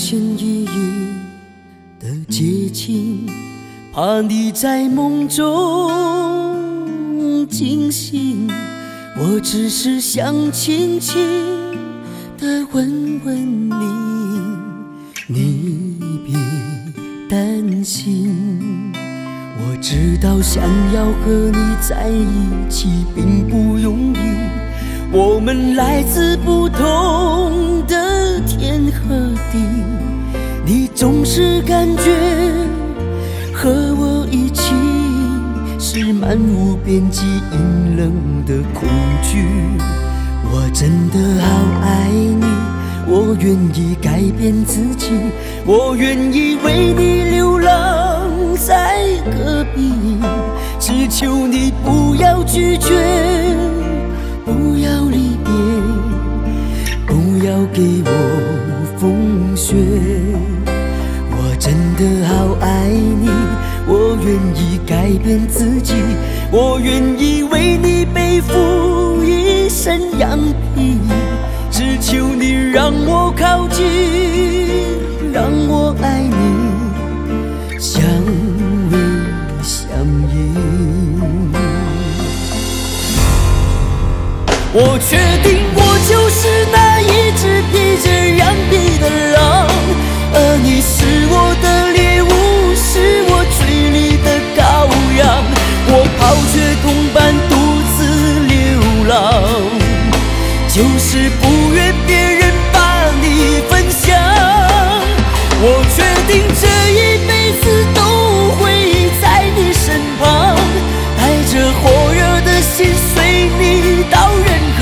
千一夜的接近，怕你在梦中惊醒。我只是想轻轻地问问你，你别担心。我知道想要和你在一起并不容易，我们来自不同的天和地，你总是感觉和我一起是漫无边际阴冷的恐惧。我真的好爱你，我愿意改变自己，我愿意为你流浪在戈壁，只求你不要拒绝，不要离别，不要给我风雪。我真的好爱你，我愿意改变自己，我愿意为你背负一身羊皮，只求你让我靠近，让我爱你，相偎相依。我确定我就是那一只披着羊皮的狼，而你是我的猎物，是我嘴里的羔羊。我抛却同伴独自流浪，就是不愿别人把你分享。我确定这一辈子都会在你身旁，带着火热的心随你到任何